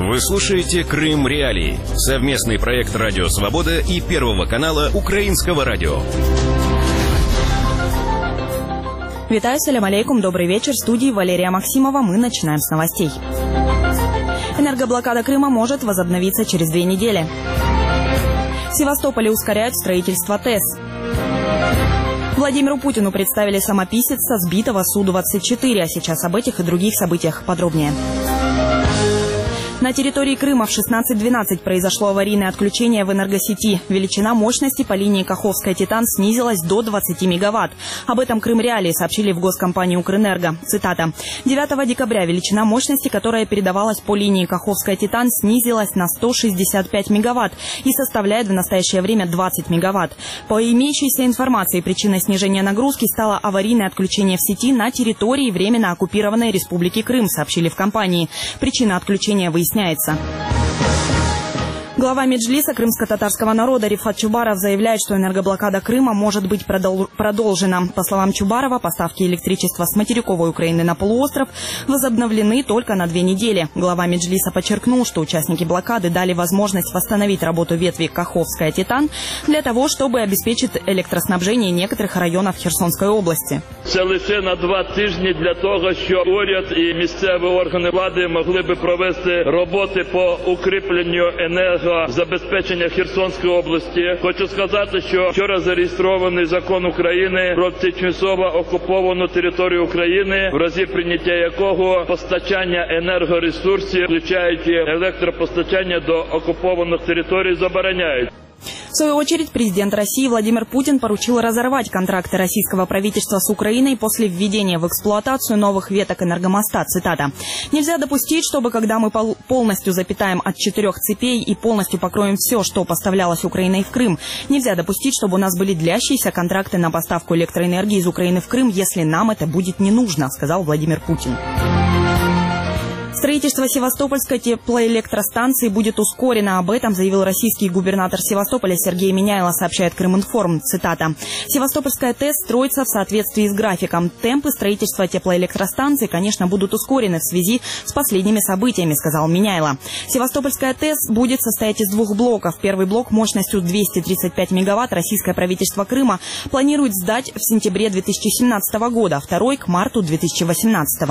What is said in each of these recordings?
Вы слушаете «Крым Реалии» – совместный проект «Радио Свобода» и Первого канала Украинского радио. Витаю, салям алейкум, добрый вечер. В студии Валерия Максимова. Мы начинаем с новостей. Энергоблокада Крыма может возобновиться через 2 недели. В Севастополе ускоряют строительство ТЭС. Владимиру Путину представили самописец со сбитого Су-24. А сейчас об этих и других событиях подробнее. На территории Крыма в 16:12 произошло аварийное отключение в энергосети. Величина мощности по линии Каховская-Титан снизилась до 20 мегаватт. Об этом Крым Реалии сообщили в госкомпании «Укрэнерго». Цитата. 9 декабря величина мощности, которая передавалась по линии Каховская-Титан, снизилась на 165 мегаватт и составляет в настоящее время 20 мегаватт. По имеющейся информации, причиной снижения нагрузки стало аварийное отключение в сети на территории временно оккупированной Республики Крым, сообщили в компании. Причина отключения выясняется. Глава Меджлиса крымско-татарского народа Рифат Чубаров заявляет, что энергоблокада Крыма может быть продолжена. По словам Чубарова, поставки электричества с материковой Украины на полуостров возобновлены только на 2 недели. Глава Меджлиса подчеркнул, что участники блокады дали возможность восстановить работу ветви Каховская-Титан для того, чтобы обеспечить электроснабжение некоторых районов Херсонской области. Це лише на 2 тижні для того, щоб уряд і місцеві органи влади могли би провести роботи по укріпленню забезпечення Херсонської області. Хочу сказати, що вчора зареєстрований закон України про тимчасово окуповану територію України, в разі прийняття якого постачання енергоресурсів, включаючи електропостачання до окупованих територій, забороняють. В свою очередь, президент России Владимир Путин поручил разорвать контракты российского правительства с Украиной после введения в эксплуатацию новых веток энергомоста. Цитата. «Нельзя допустить, чтобы когда мы полностью запитаем от 4 цепей и полностью покроем все, что поставлялось Украиной в Крым, нельзя допустить, чтобы у нас были длящиеся контракты на поставку электроэнергии из Украины в Крым, если нам это будет не нужно», сказал Владимир Путин. Строительство Севастопольской теплоэлектростанции будет ускорено. Об этом заявил российский губернатор Севастополя Сергей Миняйло, сообщает Крыминформ. Цитата. «Севастопольская ТЭС строится в соответствии с графиком. Темпы строительства теплоэлектростанции, конечно, будут ускорены в связи с последними событиями», сказал Миняйло. Севастопольская ТЭС будет состоять из 2 блоков. Первый блок мощностью 235 мегаватт российское правительство Крыма планирует сдать в сентябре 2017 года, второй к марту 2018.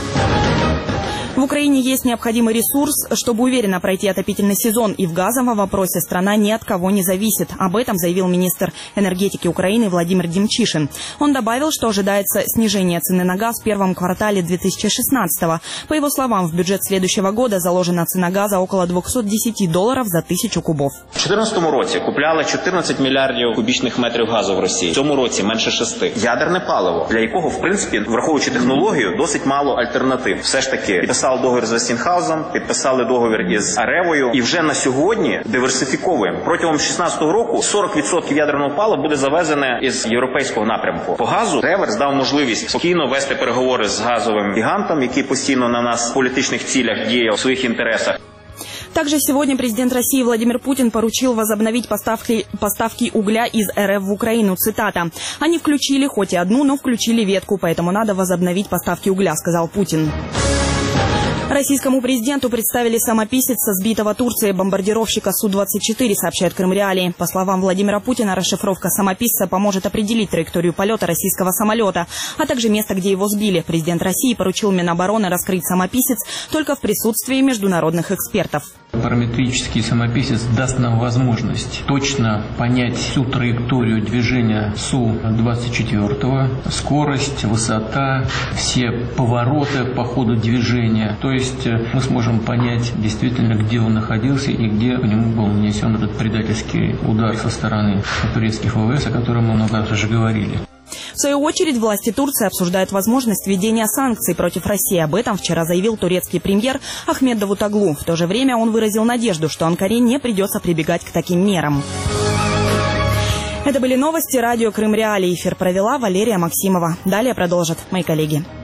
В Украине есть необходимый ресурс, чтобы уверенно пройти отопительный сезон, и в газовом вопросе страна ни от кого не зависит. Об этом заявил министр энергетики Украины Владимир Демчишин. Он добавил, что ожидается снижение цены на газ в первом квартале 2016-го. По его словам, в бюджет следующего года заложена цена газа около $210 за 1000 кубов. У 2014 році купляли 14 мільярдів кубічних метрів газу в Росії. В цьому році менше 6. Ядерне паливо, для якого, в принципі, враховуючи технологію, досить мало альтернатив. Все ж таки, підписали договір з Вестінгхаузом, підписали договір із Аревою і вже на сьогодні диверсифіковуємо. Протягом 2016 року 40% ядерного палива буде завезене із європейського напрямку. По газу реверс дав можливість спокійно вести переговори з газовим гігантом, який постійно на нас в політичних цілях діє в своїх інтересах. Также сегодня президент России Владимир Путин поручил возобновить поставки угля из РФ в Украину. Цитата. «Они включили хоть и одну, но включили ветку, поэтому надо возобновить поставки угля», сказал Путин. Российскому президенту представили самописец со сбитого Турцией бомбардировщика Су-24, сообщает Крым Реалии. По словам Владимира Путина, расшифровка самописца поможет определить траекторию полета российского самолета, а также место, где его сбили. Президент России поручил Минобороны раскрыть самописец только в присутствии международных экспертов. Параметрический самописец даст нам возможность точно понять всю траекторию движения Су-24, скорость, высота, все повороты по ходу движения. То есть мы сможем понять действительно, где он находился и где по нему был нанесен этот предательский удар со стороны турецких ВВС, о котором мы много раз уже говорили. В свою очередь, власти Турции обсуждают возможность введения санкций против России. Об этом вчера заявил турецкий премьер Ахмед Давутоглу. В то же время он выразил надежду, что Анкаре не придется прибегать к таким мерам. Это были новости радио Крым Реалии. Эфир провела Валерия Максимова. Далее продолжат мои коллеги.